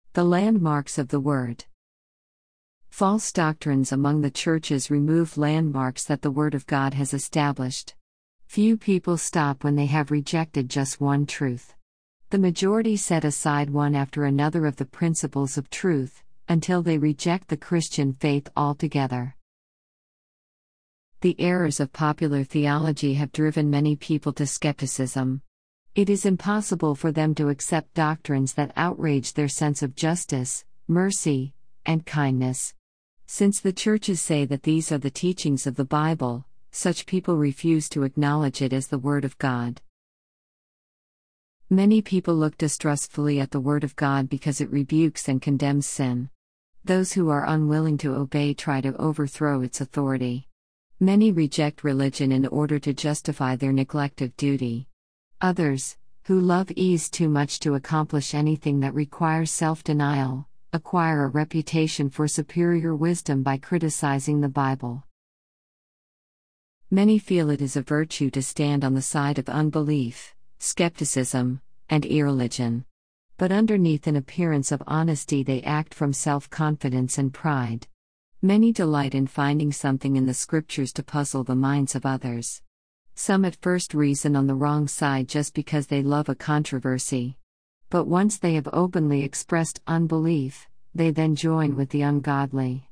The landmarks of the Word. False doctrines among the churches remove landmarks that the Word of God has established. Few people stop when they have rejected just one truth. The majority set aside one after another of the principles of truth, until they reject the Christian faith altogether. The errors of popular theology have driven many people to skepticism. It is impossible for them to accept doctrines that outrage their sense of justice, mercy, and kindness. Since the churches say that these are the teachings of the Bible, such people refuse to acknowledge it as the Word of God. Many people look distrustfully at the Word of God because it rebukes and condemns sin. Those who are unwilling to obey try to overthrow its authority. Many reject religion in order to justify their neglect of duty. Others, who love ease too much to accomplish anything that requires self-denial, acquire a reputation for superior wisdom by criticizing the Bible. Many feel it is a virtue to stand on the side of unbelief, skepticism, and irreligion. But underneath an appearance of honesty they act from self-confidence and pride. Many delight in finding something in the scriptures to puzzle the minds of others. Some at first reason on the wrong side just because they love a controversy. But once they have openly expressed unbelief, they then join with the ungodly.